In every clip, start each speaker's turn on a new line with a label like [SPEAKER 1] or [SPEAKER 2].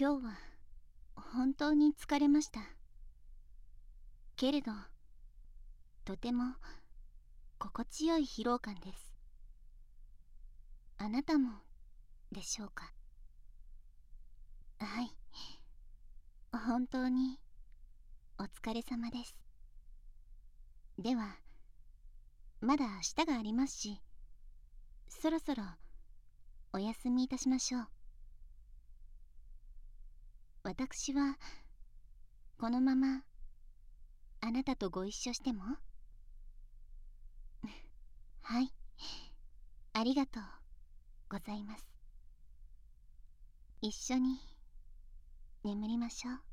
[SPEAKER 1] 今日は本当に疲れました。けれどとても心地よい疲労感です。あなたもでしょうか？はい、本当にお疲れ様です。ではまだ明日がありますし、そろそろお休みいたしましょう。私はこのままあなたとご一緒しても？はい、ありがとうございます。一緒に眠りましょう。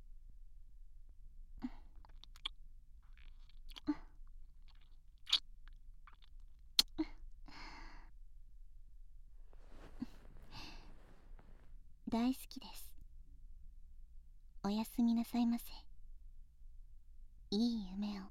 [SPEAKER 1] 大好きです。おやすみなさいませ。いい夢を。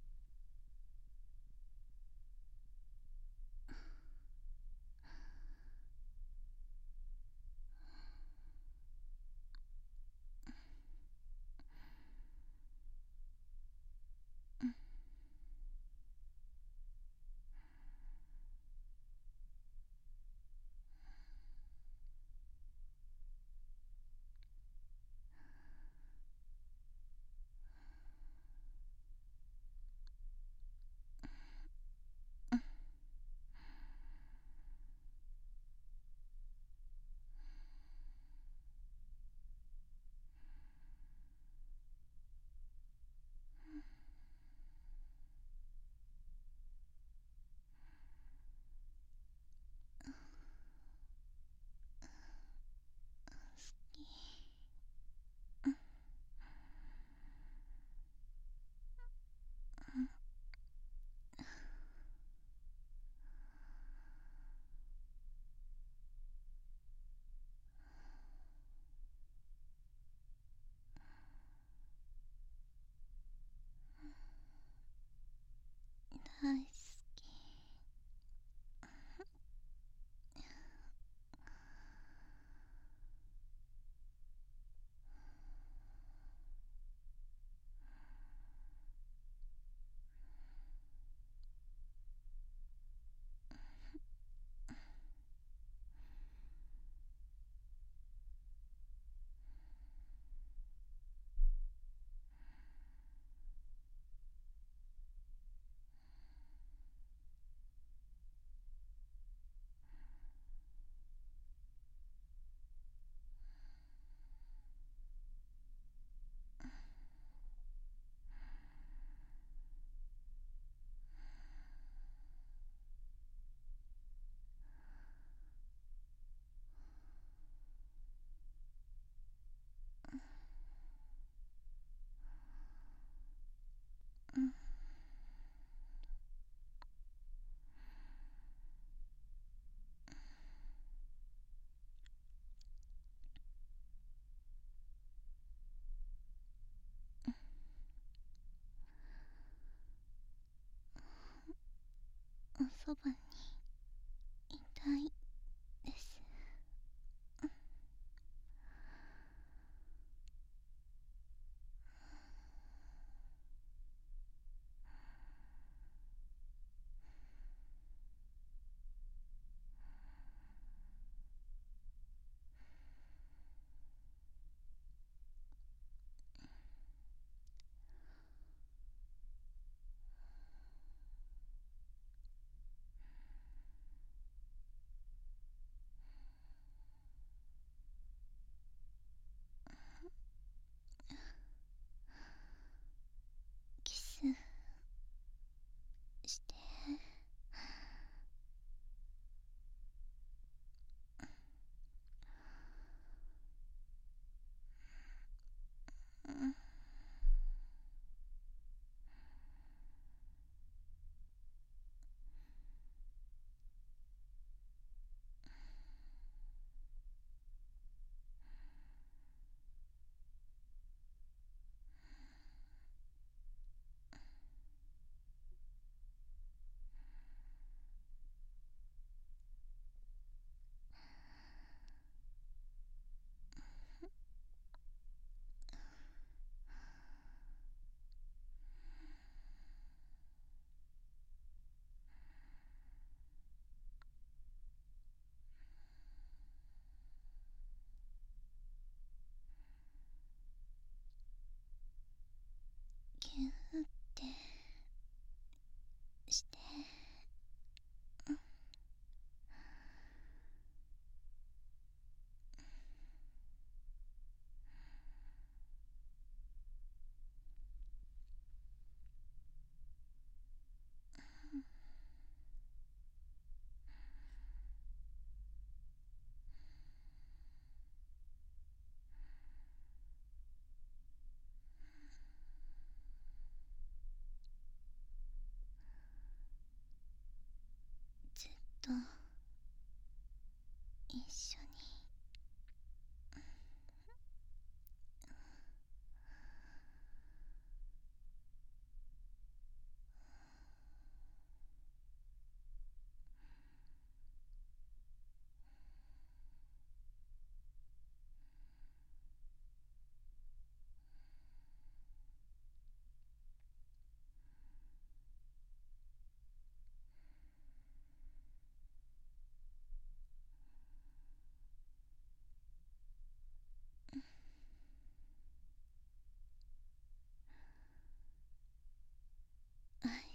[SPEAKER 1] 大好き。おそばにいたいです。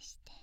[SPEAKER 1] して